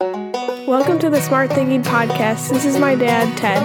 Welcome to the Smart Thinking Podcast. This is my dad, Ted.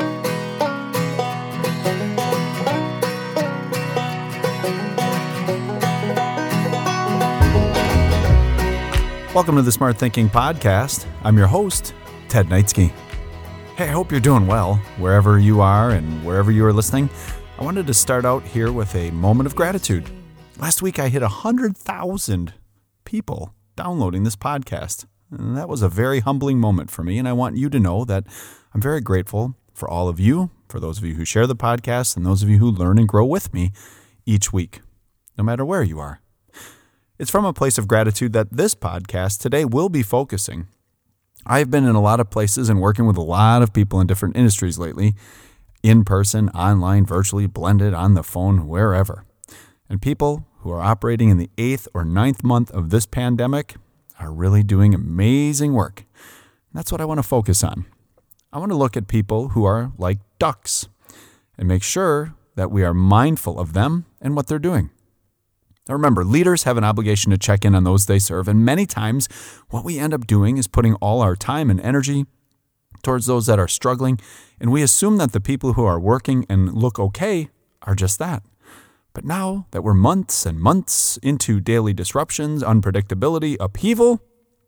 Welcome to the Smart Thinking Podcast. I'm your host, Ted Knightsky. Hey, I hope you're doing well, wherever you are and wherever you are listening. I wanted to start out here with a moment of gratitude. Last week, I hit 100,000 people downloading this podcast. And that was a very humbling moment for me, and I want you to know that I'm very grateful for all of you, for those of you who share the podcast, and those of you who learn and grow with me each week, no matter where you are. It's from a place of gratitude that this podcast today will be focusing. I've been in a lot of places and working with a lot of people in different industries lately, in person, online, virtually, blended, on the phone, wherever. And people who are operating in the 8th or 9th month of this pandemic are really doing amazing work. That's what I want to focus on. I want to look at people who are like ducks and make sure that we are mindful of them and what they're doing. Now remember, leaders have an obligation to check in on those they serve, and many times what we end up doing is putting all our time and energy towards those that are struggling, and we assume that the people who are working and look okay are just that. But now that we're months and months into daily disruptions, unpredictability, upheaval,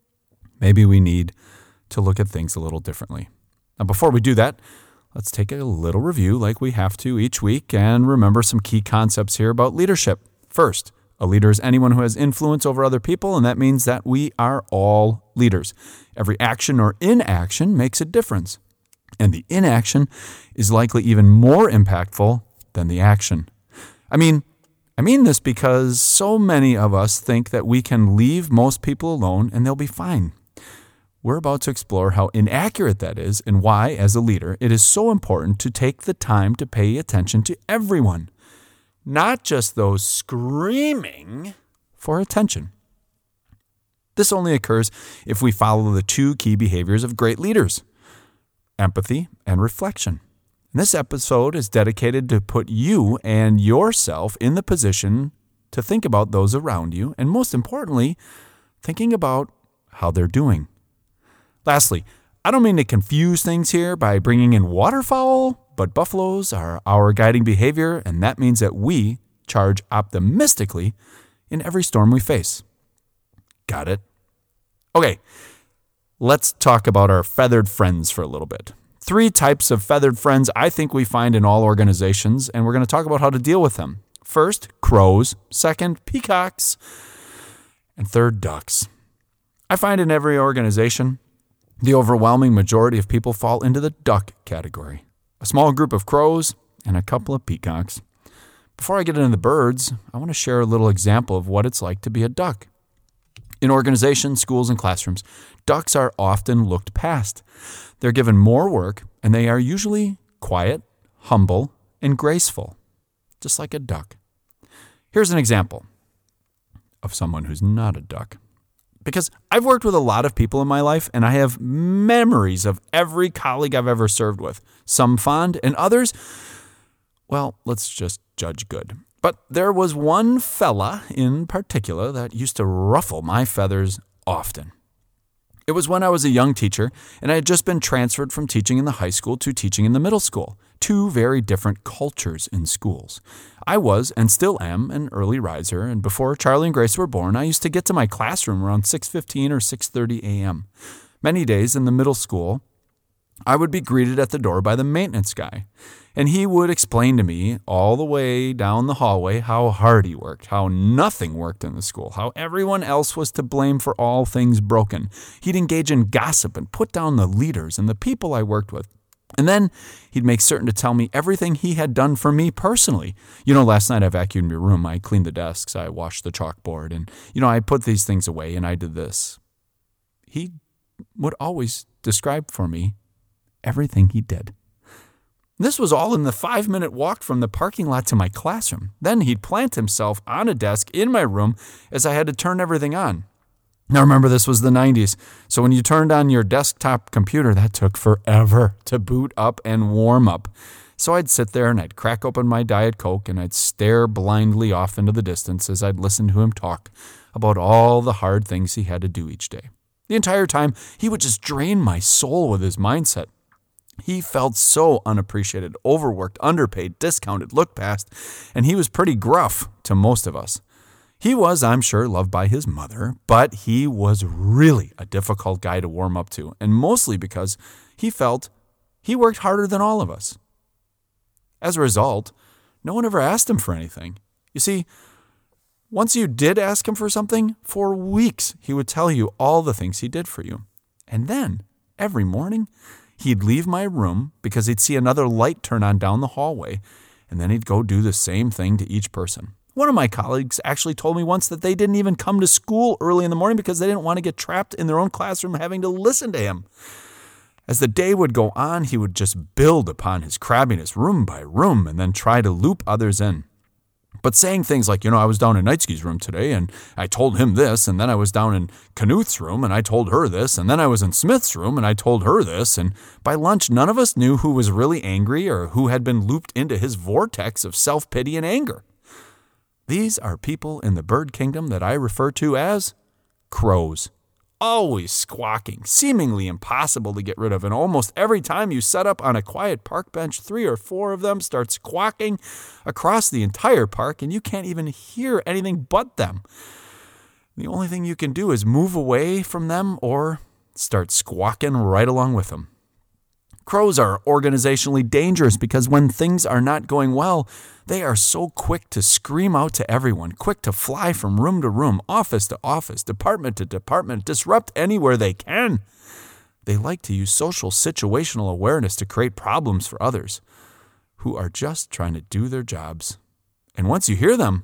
maybe we need to look at things a little differently. Now, before we do that, let's take a little review like we have to each week and remember some key concepts here about leadership. First, a leader is anyone who has influence over other people, and that means that we are all leaders. Every action or inaction makes a difference, and the inaction is likely even more impactful than the action. I mean this because so many of us think that we can leave most people alone and they'll be fine. We're about to explore how inaccurate that is and why, as a leader, it is so important to take the time to pay attention to everyone, not just those screaming for attention. This only occurs if we follow the two key behaviors of great leaders: empathy and reflection. This episode is dedicated to put you and yourself in the position to think about those around you, and most importantly, thinking about how they're doing. Lastly, I don't mean to confuse things here by bringing in waterfowl, but buffaloes are our guiding behavior, and that means that we charge optimistically in every storm we face. Got it? Okay, let's talk about our feathered friends for a little bit. 3 types of feathered friends I think we find in all organizations, and we're going to talk about how to deal with them. First, crows. Second, peacocks. And third, ducks. I find in every organization, the overwhelming majority of people fall into the duck category. A small group of crows and a couple of peacocks. Before I get into the birds, I want to share a little example of what it's like to be a duck. In organizations, schools, and classrooms, ducks are often looked past. They're given more work, and they are usually quiet, humble, and graceful, just like a duck. Here's an example of someone who's not a duck. Because I've worked with a lot of people in my life, and I have memories of every colleague I've ever served with. Some fond, and others, well, let's just judge good. But there was one fella in particular that used to ruffle my feathers often. It was when I was a young teacher, and I had just been transferred from teaching in the high school to teaching in the middle school. 2 very different cultures in schools. I was, and still am, an early riser, and before Charlie and Grace were born, I used to get to my classroom around 6:15 or 6:30 a.m. Many days in the middle school, I would be greeted at the door by the maintenance guy, and he would explain to me all the way down the hallway how hard he worked, how nothing worked in the school, how everyone else was to blame for all things broken. He'd engage in gossip and put down the leaders and the people I worked with. And then he'd make certain to tell me everything he had done for me personally. Last night I vacuumed your room, I cleaned the desks, I washed the chalkboard, and, I put these things away, and I did this. He would always describe for me everything he did. This was all in the 5-minute walk from the parking lot to my classroom. Then he'd plant himself on a desk in my room as I had to turn everything on. Now remember, this was the 90s, so when you turned on your desktop computer, that took forever to boot up and warm up. So I'd sit there and I'd crack open my Diet Coke and I'd stare blindly off into the distance as I'd listen to him talk about all the hard things he had to do each day. The entire time, he would just drain my soul with his mindset. He felt so unappreciated, overworked, underpaid, discounted, looked past, and he was pretty gruff to most of us. He was, I'm sure, loved by his mother, but he was really a difficult guy to warm up to, and mostly because he felt he worked harder than all of us. As a result, no one ever asked him for anything. You see, once you did ask him for something, for weeks he would tell you all the things he did for you. And then, every morning, he'd leave my room because he'd see another light turn on down the hallway, and then he'd go do the same thing to each person. One of my colleagues actually told me once that they didn't even come to school early in the morning because they didn't want to get trapped in their own classroom having to listen to him. As the day would go on, he would just build upon his crabbiness room by room and then try to loop others in. But saying things like, I was down in Knightsky's room today and I told him this, and then I was down in Knuth's room and I told her this, and then I was in Smith's room and I told her this, and by lunch none of us knew who was really angry or who had been looped into his vortex of self-pity and anger. These are people in the bird kingdom that I refer to as crows. Always squawking, seemingly impossible to get rid of, and almost every time you set up on a quiet park bench, 3 or 4 of them start squawking across the entire park, and you can't even hear anything but them. The only thing you can do is move away from them or start squawking right along with them. Crows are organizationally dangerous because when things are not going well, they are so quick to scream out to everyone, quick to fly from room to room, office to office, department to department, disrupt anywhere they can. They like to use social situational awareness to create problems for others who are just trying to do their jobs. And once you hear them,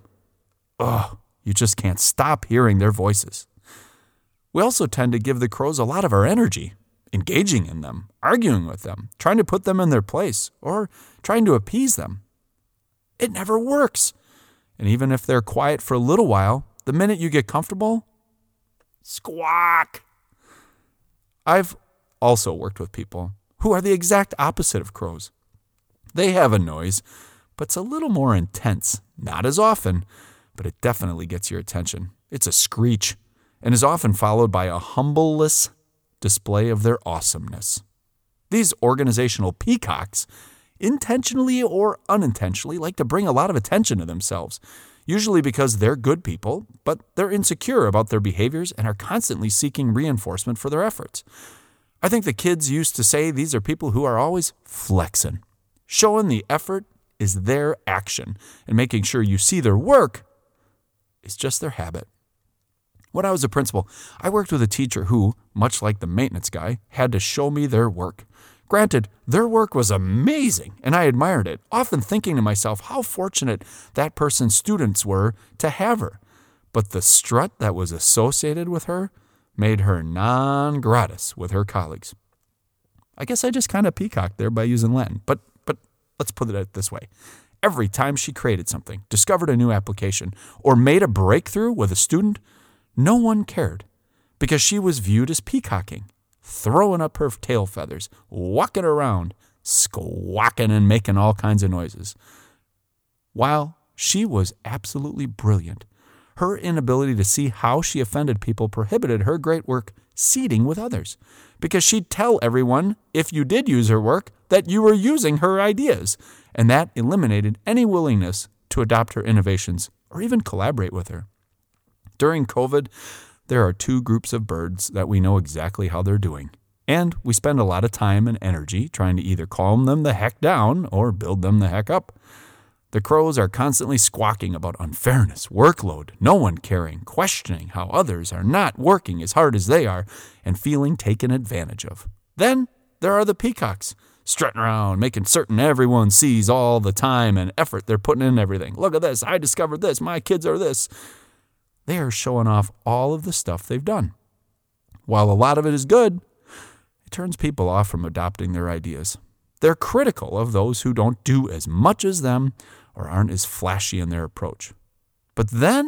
you just can't stop hearing their voices. We also tend to give the crows a lot of our energy, engaging in them, arguing with them, trying to put them in their place, or trying to appease them. It never works. And even if they're quiet for a little while, the minute you get comfortable, squawk. I've also worked with people who are the exact opposite of crows. They have a noise, but it's a little more intense. Not as often, but it definitely gets your attention. It's a screech, and is often followed by a humbleless display of their awesomeness. These organizational peacocks intentionally or unintentionally like to bring a lot of attention to themselves, usually because they're good people, but they're insecure about their behaviors and are constantly seeking reinforcement for their efforts. I think the kids used to say these are people who are always flexing, showing the effort is their action, and making sure you see their work is just their habit. When I was a principal, I worked with a teacher who, much like the maintenance guy, had to show me their work. Granted, their work was amazing, and I admired it, often thinking to myself how fortunate that person's students were to have her. But the strut that was associated with her made her non gratis with her colleagues. I guess I just kind of peacocked there by using Latin, but let's put it this way. Every time she created something, discovered a new application, or made a breakthrough with a student, no one cared, because she was viewed as peacocking, throwing up her tail feathers, walking around, squawking and making all kinds of noises. While she was absolutely brilliant, her inability to see how she offended people prohibited her great work seeding with others, because she'd tell everyone, if you did use her work, that you were using her ideas, and that eliminated any willingness to adopt her innovations or even collaborate with her. During COVID, there are 2 groups of birds that we know exactly how they're doing, and we spend a lot of time and energy trying to either calm them the heck down or build them the heck up. The crows are constantly squawking about unfairness, workload, no one caring, questioning how others are not working as hard as they are, and feeling taken advantage of. Then there are the peacocks, strutting around, making certain everyone sees all the time and effort they're putting in everything. Look at this, I discovered this, my kids are this. They are showing off all of the stuff they've done. While a lot of it is good, it turns people off from adopting their ideas. They're critical of those who don't do as much as them or aren't as flashy in their approach. But then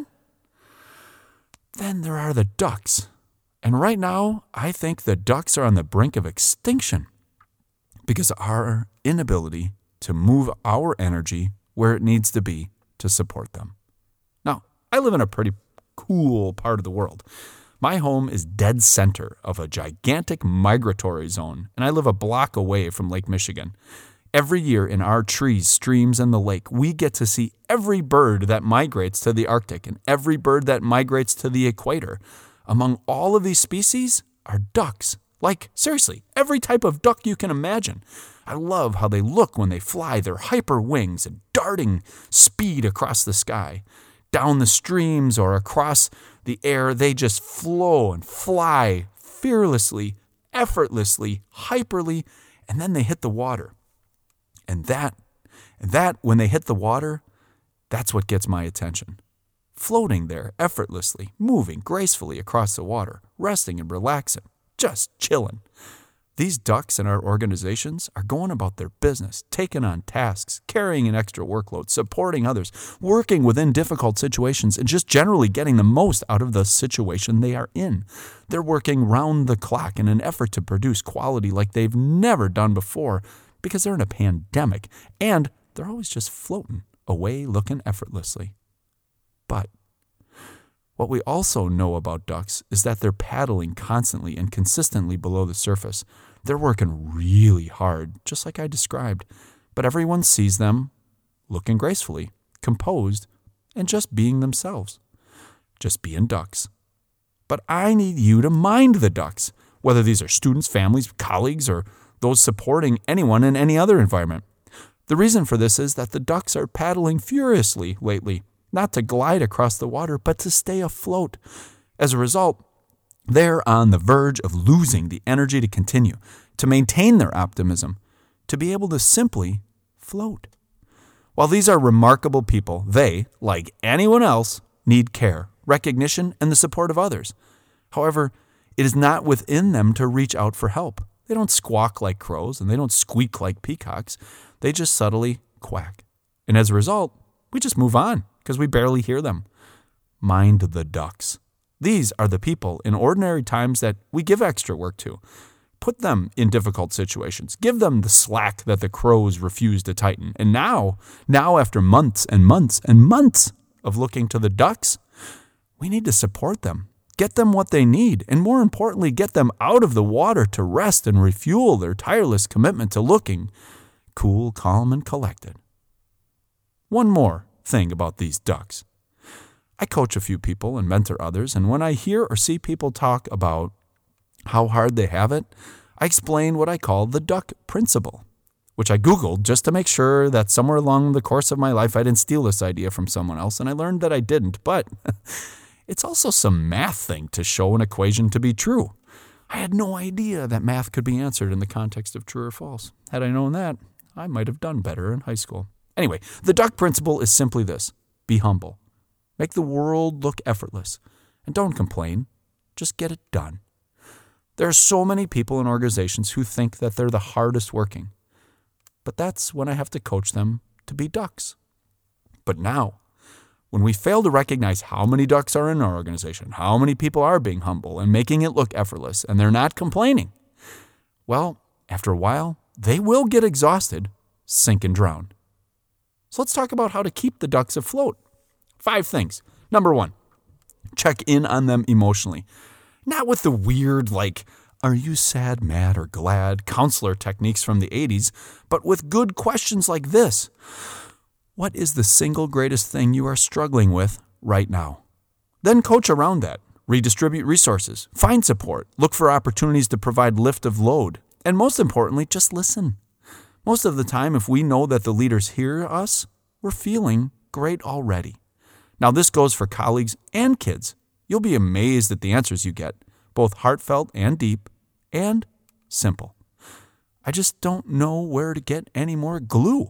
there are the ducks. And right now, I think the ducks are on the brink of extinction because of our inability to move our energy where it needs to be to support them. Now, I live in a pretty cool part of the world, My home is dead center of a gigantic migratory zone, and I live a block away from Lake Michigan. Every year in our trees, streams, and the lake, we get to see every bird that migrates to the Arctic and every bird that migrates to the equator. Among all of these species are ducks. Like, seriously, every type of duck you can imagine. I love how they look when they fly their hyper wings and darting speed across the sky. Down the streams or across the air, they just flow and fly fearlessly, effortlessly, hyperly, and then they hit the water. And that, when they hit the water, that's what gets my attention. Floating there effortlessly, moving gracefully across the water, resting and relaxing, just chilling. These ducks in our organizations are going about their business, taking on tasks, carrying an extra workload, supporting others, working within difficult situations, and just generally getting the most out of the situation they are in. They're working round the clock in an effort to produce quality like they've never done before because they're in a pandemic, and they're always just floating away looking effortlessly. But what we also know about ducks is that they're paddling constantly and consistently below the surface. They're working really hard, just like I described, but everyone sees them looking gracefully, composed, and just being themselves. Just being ducks. But I need you to mind the ducks, whether these are students, families, colleagues, or those supporting anyone in any other environment. The reason for this is that the ducks are paddling furiously lately, not to glide across the water, but to stay afloat. As a result, they're on the verge of losing the energy to continue, to maintain their optimism, to be able to simply float. While these are remarkable people, they, like anyone else, need care, recognition, and the support of others. However, it is not within them to reach out for help. They don't squawk like crows, and they don't squeak like peacocks. They just subtly quack. And as a result, we just move on because we barely hear them. Mind the ducks. These are the people in ordinary times that we give extra work to. Put them in difficult situations. Give them the slack that the crows refuse to tighten. And now after months and months and months of looking to the ducks, we need to support them. Get them what they need, and more importantly, get them out of the water to rest and refuel their tireless commitment to looking cool, calm, and collected. One more thing about these ducks. I coach a few people and mentor others, and when I hear or see people talk about how hard they have it, I explain what I call the duck principle, which I Googled just to make sure that somewhere along the course of my life I didn't steal this idea from someone else, and I learned that I didn't, but it's also some math thing to show an equation to be true. I had no idea that math could be answered in the context of true or false. Had I known that, I might have done better in high school. Anyway, the duck principle is simply this: be humble. Make the world look effortless. And don't complain. Just get it done. There are so many people in organizations who think that they're the hardest working. But that's when I have to coach them to be ducks. But now, when we fail to recognize how many ducks are in our organization, how many people are being humble and making it look effortless, and they're not complaining, well, after a while, they will get exhausted, sink and drown. So let's talk about how to keep the ducks afloat. 5 things. Number 1, check in on them emotionally. Not with the weird, like, are you sad, mad, or glad counselor techniques from the 80s, but with good questions like this. What is the single greatest thing you are struggling with right now? Then coach around that. Redistribute resources. Find support. Look for opportunities to provide lift of load. And most importantly, just listen. Most of the time, if we know that the leaders hear us, we're feeling great already. Now, this goes for colleagues and kids. You'll be amazed at the answers you get, both heartfelt and deep, and simple. I just don't know where to get any more glue.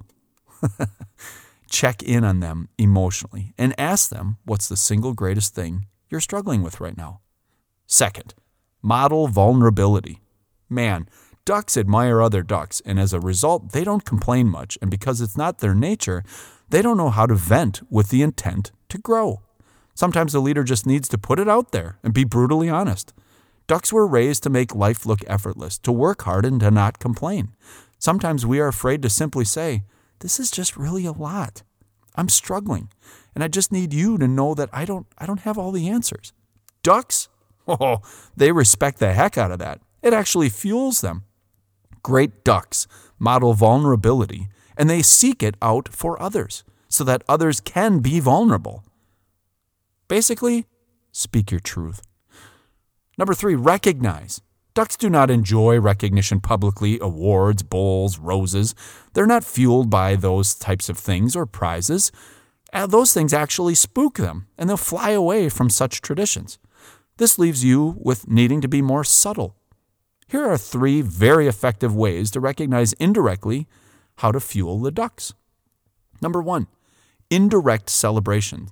Check in on them emotionally and ask them what's the single greatest thing you're struggling with right now. Second, model vulnerability. Man, ducks admire other ducks, and as a result, they don't complain much, and because it's not their nature, they don't know how to vent with the intent to grow. Sometimes the leader just needs to put it out there and be brutally honest. Ducks were raised to make life look effortless, to work hard and to not complain. Sometimes we are afraid to simply say, this is just really a lot. I'm struggling, and I just need you to know that I don't have all the answers. Ducks, Oh, they respect the heck out of that. It actually fuels them. Great ducks model vulnerability, and they seek it out for others so that others can be vulnerable. Basically, speak your truth. Number 3, recognize. Ducks do not enjoy recognition publicly, awards, bowls, roses. They're not fueled by those types of things or prizes. Those things actually spook them, and they'll fly away from such traditions. This leaves you with needing to be more subtle. Here are 3 very effective ways to recognize indirectly how to fuel the ducks. Number 1, indirect celebration.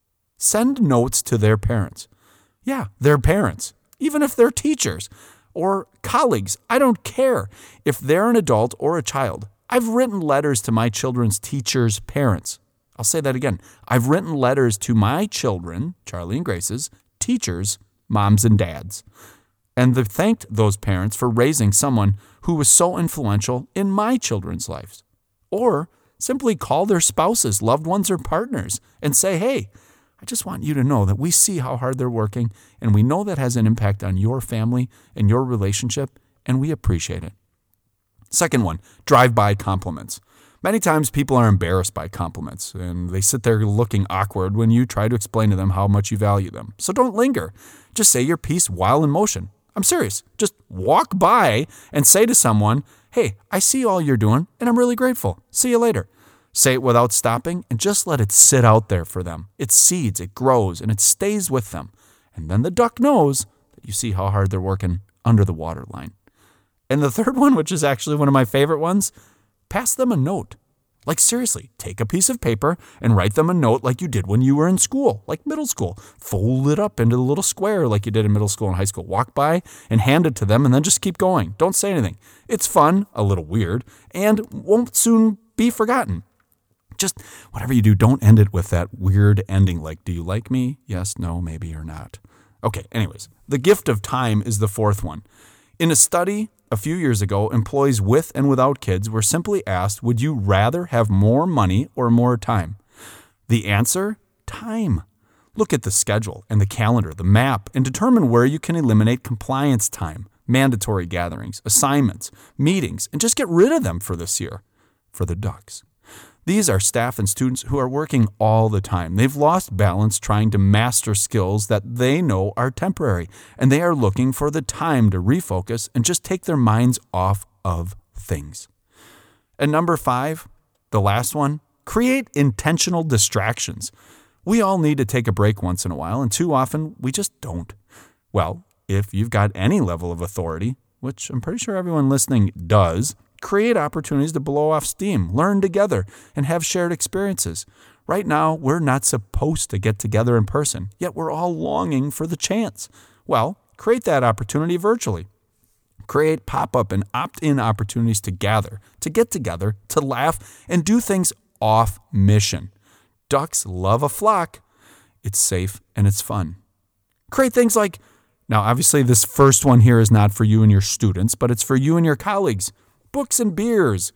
Send notes to their parents. Yeah, their parents. Even if they're teachers or colleagues, I don't care. If they're an adult or a child, I've written letters to my children's teachers' parents. I'll say that again. I've written letters to my children, Charlie and Grace's, teachers, moms and dads. And they've thanked those parents for raising someone who was so influential in my children's lives. Or simply call their spouses, loved ones, or partners and say, hey, I just want you to know that we see how hard they're working, and we know that has an impact on your family and your relationship, and we appreciate it. Second one, drive-by compliments. Many times people are embarrassed by compliments, and they sit there looking awkward when you try to explain to them how much you value them. So don't linger. Just say your piece while in motion. I'm serious. Just walk by and say to someone, hey, I see all you're doing, and I'm really grateful. See you later. Say it without stopping and just let it sit out there for them. It seeds, it grows, and it stays with them. And then the duck knows that you see how hard they're working under the waterline. And the third one, which is actually one of my favorite ones, pass them a note. Like seriously, take a piece of paper and write them a note like you did when you were in school, like middle school. Fold it up into a little square like you did in middle school and high school. Walk by and hand it to them and then just keep going. Don't say anything. It's fun, a little weird, and won't soon be forgotten. Just whatever you do, don't end it with that weird ending like, do you like me? Yes, no, maybe, or not. Okay, anyways, the gift of time is the fourth one. In a study a few years ago, employees with and without kids were simply asked, would you rather have more money or more time? The answer, time. Look at the schedule and the calendar, the map, and determine where you can eliminate compliance time, mandatory gatherings, assignments, meetings, and just get rid of them for this year. For the ducks. These are staff and students who are working all the time. They've lost balance trying to master skills that they know are temporary, and they are looking for the time to refocus and just take their minds off of things. And number 5, the last one, create intentional distractions. We all need to take a break once in a while, and too often we just don't. Well, if you've got any level of authority, which I'm pretty sure everyone listening does, create opportunities to blow off steam, learn together, and have shared experiences. Right now, we're not supposed to get together in person, yet we're all longing for the chance. Well, create that opportunity virtually. Create pop-up and opt-in opportunities to gather, to get together, to laugh, and do things off mission. Ducks love a flock. It's safe and it's fun. Create things like, now obviously this first one here is not for you and your students, but it's for you and your colleagues. Books and beers,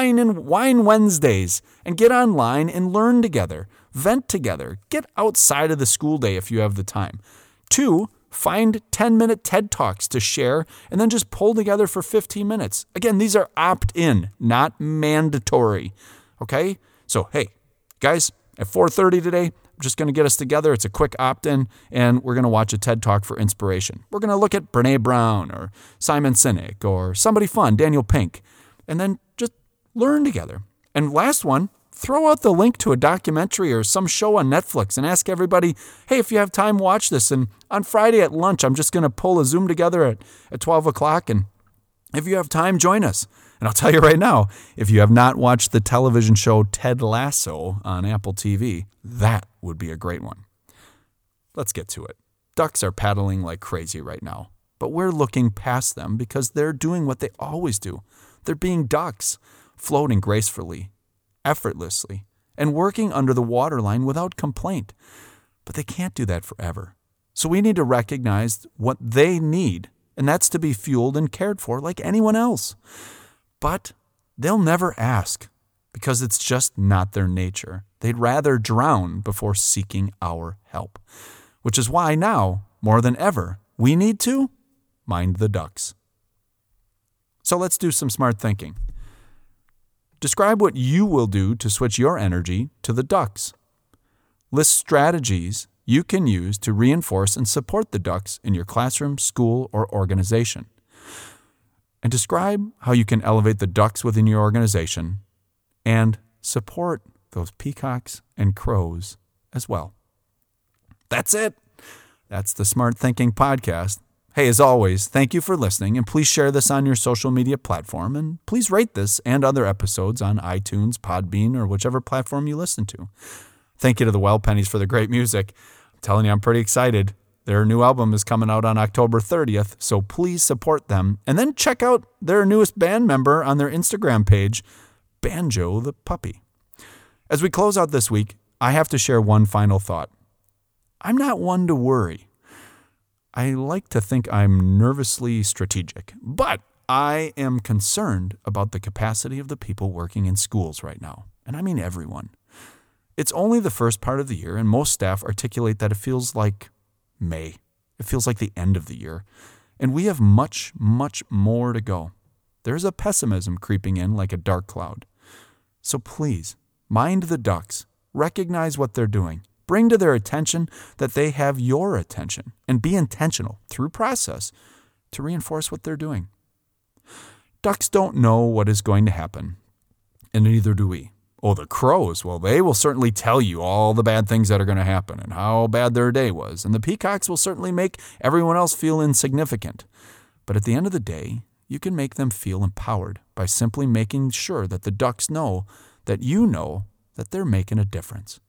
wine Wednesdays, and get online and learn together, vent together, get outside of the school day if you have the time. 2, find 10-minute TED Talks to share and then just pull together for 15 minutes. Again, these are opt-in, not mandatory. Okay? So, hey, guys, at 4:30 today, I'm just going to get us together. It's a quick opt-in, and we're going to watch a TED Talk for inspiration. We're going to look at Brene Brown or Simon Sinek or somebody fun, Daniel Pink, and then just learn together. And last one, throw out the link to a documentary or some show on Netflix and ask everybody, hey, if you have time, watch this. And on Friday at lunch, I'm just going to pull a Zoom together at 12 o'clock. And if you have time, join us. And I'll tell you right now, if you have not watched the television show Ted Lasso on Apple TV, that would be a great one. Let's get to it. Ducks are paddling like crazy right now, but we're looking past them because they're doing what they always do. They're being ducks, floating gracefully, effortlessly, and working under the waterline without complaint. But they can't do that forever. So we need to recognize what they need, and that's to be fueled and cared for like anyone else. But they'll never ask because it's just not their nature. They'd rather drown before seeking our help, which is why now, more than ever, We need to mind the ducks. So let's do some smart thinking. Describe what you will do to switch your energy to the ducks. List strategies you can use to reinforce and support the ducks in your classroom, school, or organization. And describe how you can elevate the ducks within your organization and support those peacocks and crows as well. That's it. That's the Smart Thinking Podcast. Hey, as always, thank you for listening, and please share this on your social media platform, and please rate this and other episodes on iTunes, Podbean, or whichever platform you listen to. Thank you to the Well Pennies for the great music. I'm telling you, I'm pretty excited. Their new album is coming out on October 30th, so please support them. And then check out their newest band member on their Instagram page, Banjo the Puppy. As we close out this week, I have to share one final thought. I'm not one to worry. I like to think I'm nervously strategic, but I am concerned about the capacity of the people working in schools right now, and I mean everyone. It's only the first part of the year, and most staff articulate that it feels like May. It feels like the end of the year, and we have much, much more to go. There's a pessimism creeping in like a dark cloud. So please, mind the ducks, recognize what they're doing, bring to their attention that they have your attention, and be intentional through process to reinforce what they're doing. Ducks don't know what is going to happen, and neither do we. Oh, the crows, well, they will certainly tell you all the bad things that are going to happen and how bad their day was. And the peacocks will certainly make everyone else feel insignificant. But at the end of the day, you can make them feel empowered by simply making sure that the ducks know that you know that they're making a difference.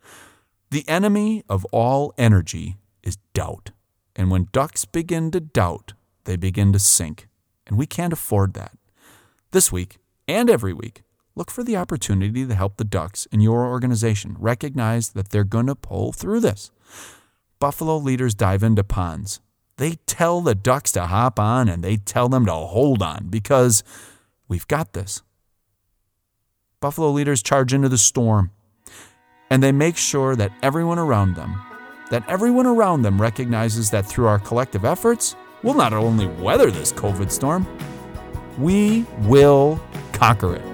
The enemy of all energy is doubt. And when ducks begin to doubt, they begin to sink. And we can't afford that. This week, and every week, look for the opportunity to help the ducks in your organization recognize that they're going to pull through this. Buffalo leaders dive into ponds. They tell the ducks to hop on, and they tell them to hold on because we've got this. Buffalo leaders charge into the storm. And they make sure that everyone around them recognizes that through our collective efforts, we'll not only weather this COVID storm, we will conquer it.